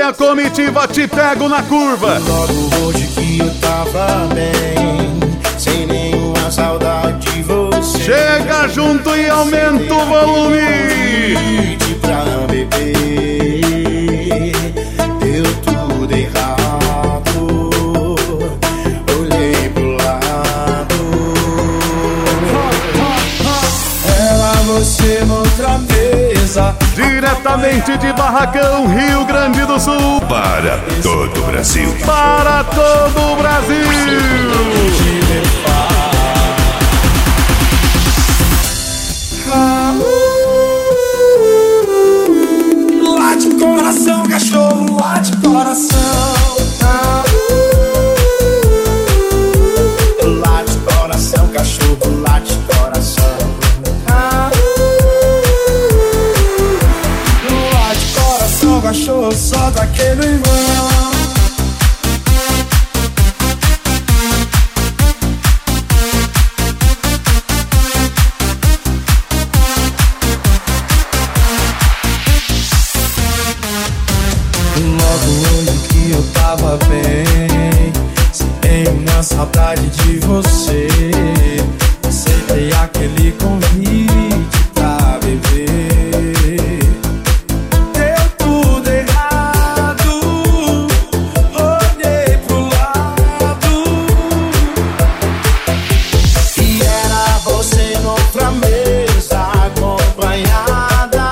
a comitiva Te Pego na Curva. Logo hoje que eu tava bem, sem nenhuma saudade de você. Chega junto e aumenta o volume. Pedi pra beber, deu tudo errado. Olhei pro lado, era você noutra mesa. Diretamente de Barracão, Rio Grande do Sul. Para todo o Brasil. Para todo o Brasil. Late coração, cachorro, late coração. Late coração, cachorro, late coração. Late coração, cachorro, solta aquele irmão. Logo hoje que eu tava bem, sem uma saudade de você. Aceitei aquele convite pra beber, deu tudo errado. Olhei pro lado e era você noutra mesa acompanhada.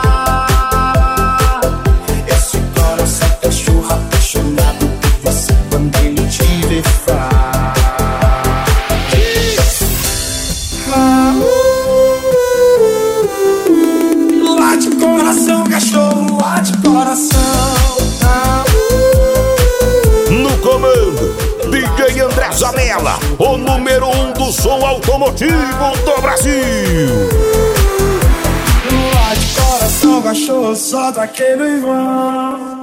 Esse coração cachorro apaixonado por você, quando ele te vê late coração, cachorro, late coração. No comando, DJ André Zanella, o número 1 do som automotivo do Brasil. Late coração, cachorro, solta aquele irmão.